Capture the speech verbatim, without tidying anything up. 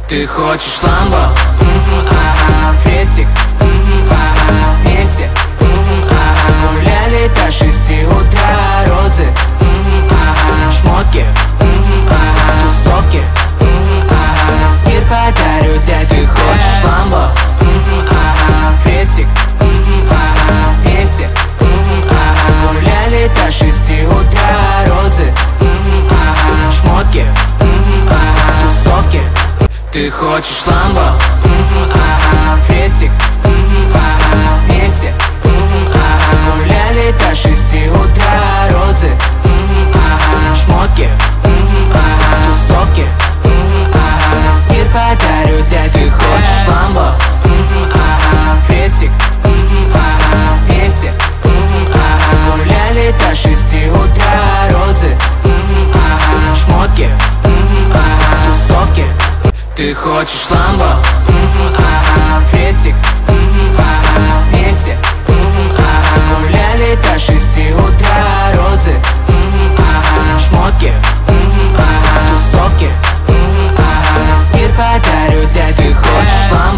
Ты хочешь ламбо? Мгм, ага, фестик. Мгм, ага, вместе. Мгм, ага, гуляли до шести утра. Розы. Мгм, ага, шмотки. Мгм, ага, тусовки. Мгм, ага, мир подарю для тебя. Ты хочешь ламбо? Мгм, ага, фестик. Мгм, ага, вместе. Мгм, ага, гуляли до шести утра. Розы. Мгм, ага, шмотки. Мгм, ага, тусовки. Ты хочешь ламбо? Мгм, ага, фестик. Мгм, ага, вместе. Мгм, ага, гуляли до шести утра. Розы. Мгм, ага, шмотки. Мгм, ага, тусовки. Мгм, ага, мир подарю для тебя. Ты хочешь ламбо? Мгм, ага, фестик. Мгм, ага, вместе. Мгм, ага, гуляли до шести утра. Розы. Мгм, ага, шмотки. Мгм, ага, тусовки. Ты хочешь ламбо? Мгм, ага, фестик.